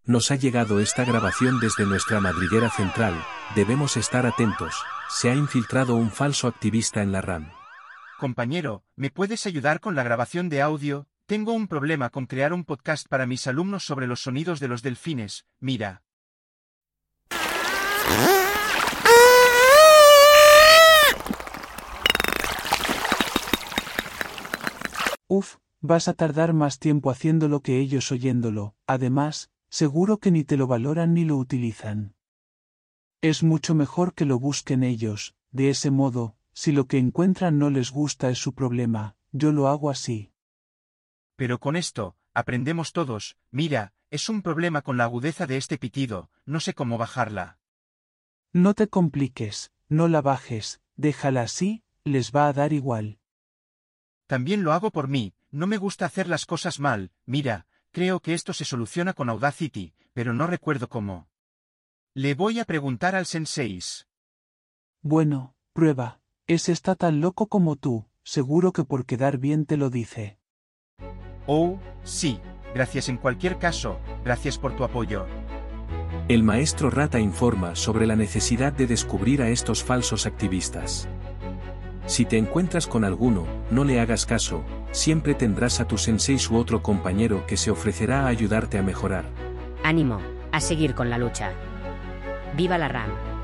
Nos ha llegado esta grabación desde nuestra madriguera central, debemos estar atentos, se ha infiltrado un falso activista en la RAM. Compañero, ¿me puedes ayudar con la grabación de audio? Tengo un problema con crear un podcast para mis alumnos sobre los sonidos de los delfines, mira. Uf, vas a tardar más tiempo haciéndolo que ellos oyéndolo, además, seguro que ni te lo valoran ni lo utilizan. Es mucho mejor que lo busquen ellos, de ese modo, si lo que encuentran no les gusta es su problema, yo lo hago así. Pero con esto, aprendemos todos, mira, es un problema con la agudeza de este pitido, no sé cómo bajarla. No te compliques, no la bajes, déjala así, les va a dar igual. También lo hago por mí, no me gusta hacer las cosas mal, mira, creo que esto se soluciona con Audacity, pero no recuerdo cómo. Le voy a preguntar al sensei. Bueno, prueba, ese está tan loco como tú, seguro que por quedar bien te lo dice. Oh, sí, gracias en cualquier caso, gracias por tu apoyo. El maestro Rata informa sobre la necesidad de descubrir a estos falsos activistas. Si te encuentras con alguno, no le hagas caso, siempre tendrás a tu sensei u otro compañero que se ofrecerá a ayudarte a mejorar. Ánimo, a seguir con la lucha. ¡Viva la RAM!